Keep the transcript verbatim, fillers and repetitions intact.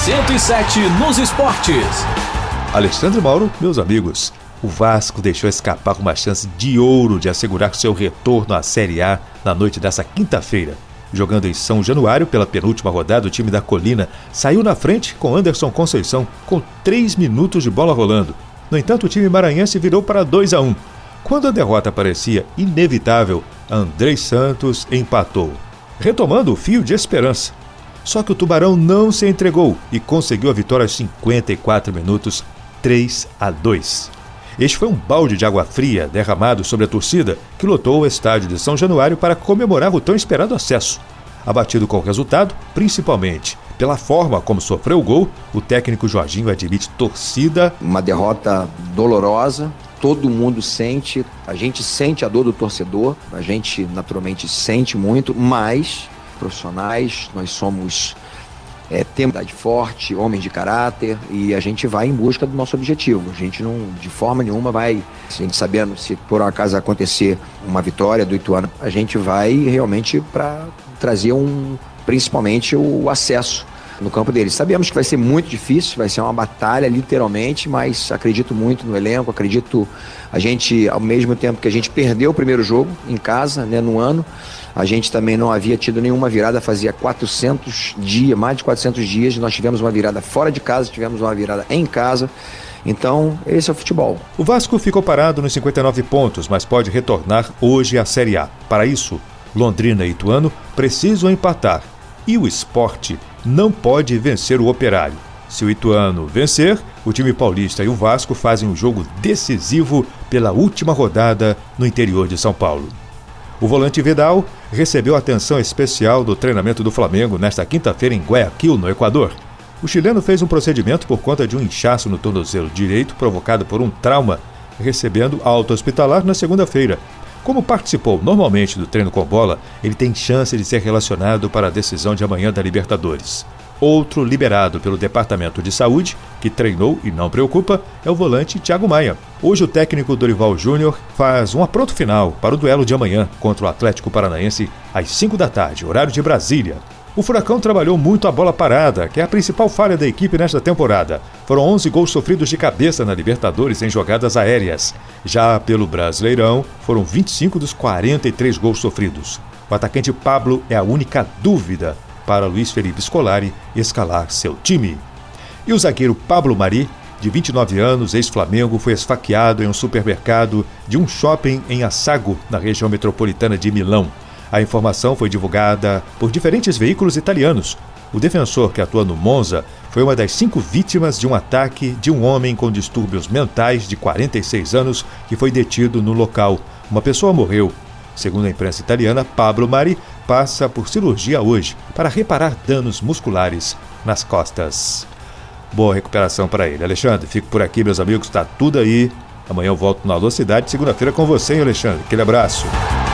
cento e sete nos esportes. Alexandre Mauro, meus amigos, o Vasco deixou escapar uma chance de ouro de assegurar seu retorno à Série A na noite dessa quinta-feira. Jogando em São Januário pela penúltima rodada, o time da Colina saiu na frente com Anderson Conceição com três minutos de bola rolando. No entanto, o time maranhense virou para dois a um. Quando a derrota parecia inevitável, Andrei Santos empatou, retomando o fio de esperança. Só que o Tubarão não se entregou e conseguiu a vitória aos cinquenta e quatro minutos, três a dois. Este foi um balde de água fria derramado sobre a torcida que lotou o estádio de São Januário para comemorar o tão esperado acesso. Abatido com o resultado, principalmente pela forma como sofreu o gol, o técnico Jorginho admite torcida. Uma derrota dolorosa, todo mundo sente, a gente sente a dor do torcedor, a gente naturalmente sente muito, mas profissionais, nós somos... É, temos idade forte, homens de caráter, e a gente vai em busca do nosso objetivo. A gente não, de forma nenhuma, vai, a gente sabendo se por um acaso acontecer uma vitória do Ituano, a gente vai realmente para trazer um, principalmente o acesso no campo deles. Sabemos que vai ser muito difícil, vai ser uma batalha literalmente, mas acredito muito no elenco, acredito a gente, ao mesmo tempo que a gente perdeu o primeiro jogo em casa, né, no ano, a gente também não havia tido nenhuma virada, fazia quatrocentos dias, mais de quatrocentos dias, nós tivemos uma virada fora de casa, tivemos uma virada em casa, então esse é o futebol. O Vasco ficou parado nos cinquenta e nove pontos, mas pode retornar hoje à Série A. Para isso, Londrina e Ituano precisam empatar, e o Sport não pode vencer o Operário. Se o Ituano vencer, o time paulista e o Vasco fazem um jogo decisivo pela última rodada no interior de São Paulo. O volante Vidal recebeu atenção especial do treinamento do Flamengo nesta quinta-feira em Guayaquil, no Equador. O chileno fez um procedimento por conta de um inchaço no tornozelo direito provocado por um trauma, recebendo alta hospitalar na segunda-feira. Como participou normalmente do treino com bola, ele tem chance de ser relacionado para a decisão de amanhã da Libertadores. Outro liberado pelo Departamento de Saúde, que treinou e não preocupa, é o volante Thiago Maia. Hoje o técnico Dorival Júnior faz um apronto final para o duelo de amanhã contra o Atlético Paranaense às cinco da tarde, horário de Brasília. O Furacão trabalhou muito a bola parada, que é a principal falha da equipe nesta temporada. Foram onze gols sofridos de cabeça na Libertadores em jogadas aéreas. Já pelo Brasileirão, foram vinte e cinco dos quarenta e três gols sofridos. O atacante Pablo é a única dúvida para Luiz Felipe Scolari escalar seu time. E o zagueiro Pablo Mari, de vinte e nove anos, ex-Flamengo, foi esfaqueado em um supermercado de um shopping em Assago, na região metropolitana de Milão. A informação foi divulgada por diferentes veículos italianos. O defensor que atua no Monza foi uma das cinco vítimas de um ataque de um homem com distúrbios mentais de quarenta e seis anos que foi detido no local. Uma pessoa morreu. Segundo a imprensa italiana, Pablo Mari passa por cirurgia hoje para reparar danos musculares nas costas. Boa recuperação para ele. Alexandre, fico por aqui, meus amigos, tá tudo aí. Amanhã eu volto na Alô Cidade, segunda-feira com você, hein, Alexandre? Aquele abraço.